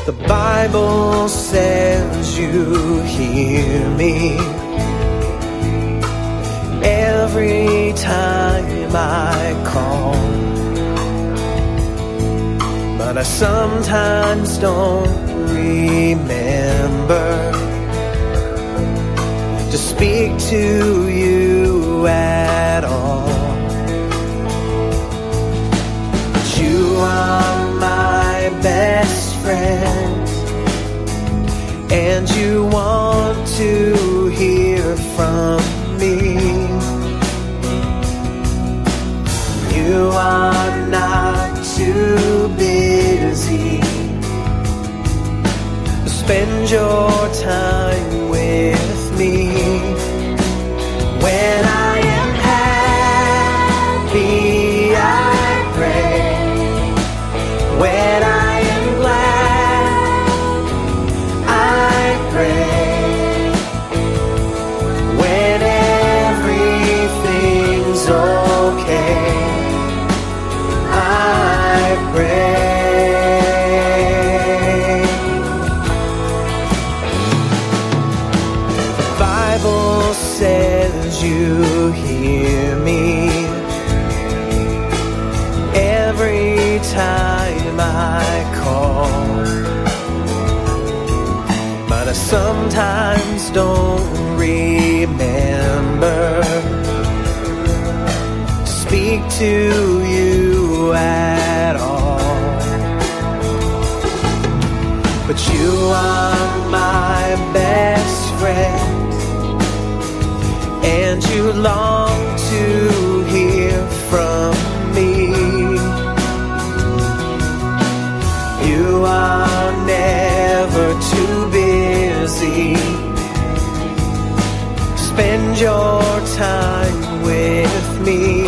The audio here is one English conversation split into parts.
The Bible says you hear me every time I call, but I sometimes don't remember to speak to you at all. But you are my best friend, and you want to hear from me. You are not too busy to spend your time with me. When I am happy, I pray. When I am glad, I pray. When everything's okay, I pray. The Bible says you hear me every time I call, but I sometimes don't remember to speak to you at all. But you are my best friend, and you long to hear from me. You are never too busy. Spend your time with me.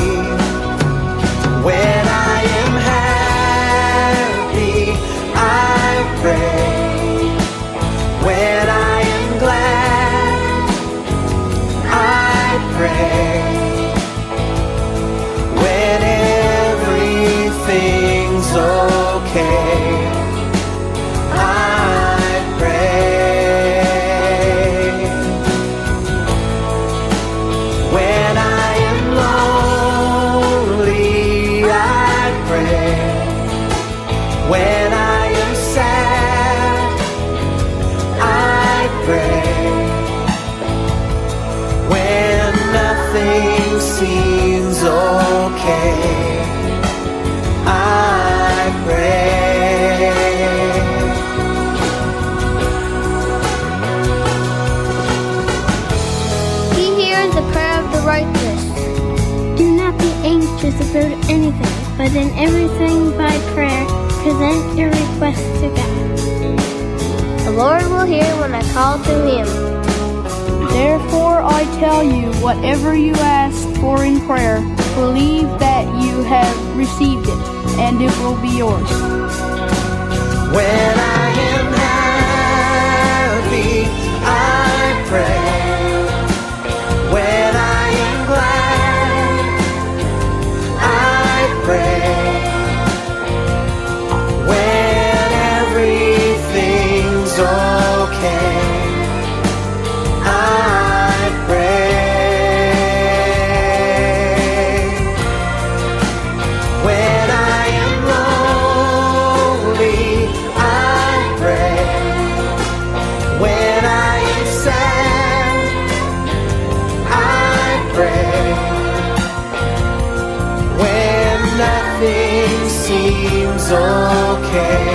When I am happy, I pray. When I am glad, I pray. When everything's okay, I pray. When I am lonely, I pray. When I am sad, I pray. When nothing seems okay, I pray. He hears the prayer of the righteous. Do not be anxious about anything, but in everything by prayer, present your requests to God. The Lord will hear when I call to Him. Therefore I tell you, whatever you ask for in prayer, believe that you have received it, and it will be yours. When I am happy, I pray. When I am glad, I pray. When everything's okay, I pray. When I am lonely, I pray. When I am sad, I pray. When nothing seems okay,